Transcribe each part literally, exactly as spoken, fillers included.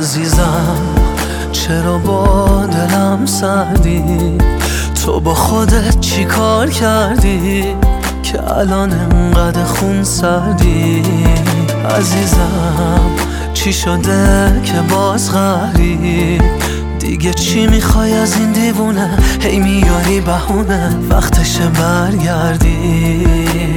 عزیزم چرا با دلم سردی؟ تو با خودت چی کار کردی که الان انقدر خون سردی؟ عزیزم چی شده که باز قهری؟ دیگه چی میخوای از این دیوونه؟ هی میاری بهونه وقتشه برگردی.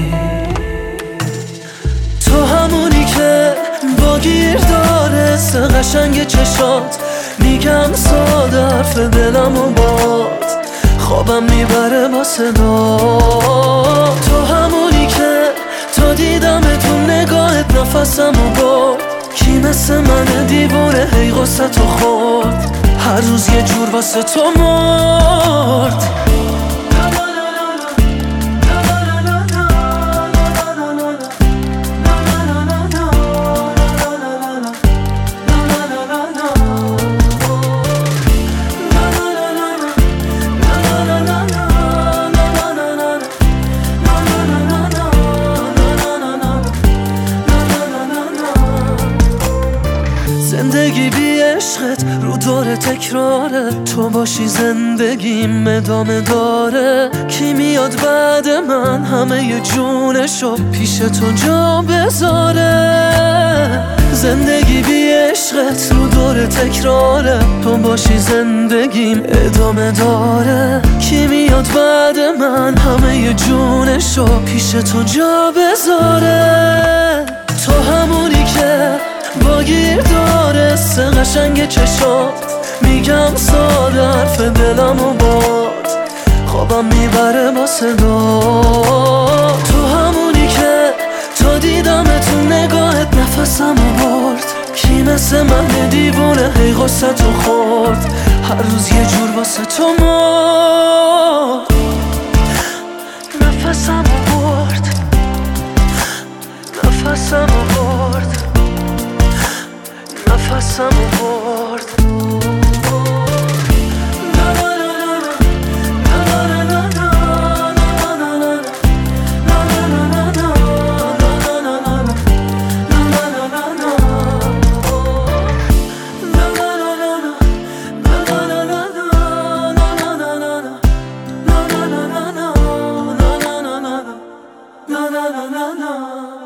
تو همونی که با گیر داره سه قشنگ چشات، میگم ساده حرف دلم و باد خوابم میبره با صدا. تو همونی که تا دیدم تو نگاهت نفسم و برد، کی مثل من دیوونه هی غصه تو خورد، هر روز یه جور واسه تو مرد. زندگی بی عشقت رو داره تکراره، تو باشی زندگیم ادامه داره. کی میاد بعد من همه ی جونشو پیش تو جا بذاره؟ زندگی بی عشقت رو داره تکراره، تو باشی زندگیم ادامه داره. کی میاد بعد من همه ی جونشو پیش تو جا بذاره؟ تو همونی که با گیر داره سه قشنگ چشات، میگم ساده حرف دلم و باد خوابم میبره با صدا. تو همونی که تا دیدم تو نگاهت نفسم و برد، کی مثل من دیوونه هی غصه تو خورد، هر روز یه جور واسه تو مرد. نفسم و برد، نفسم و برد، نفسم و برد. Na na na na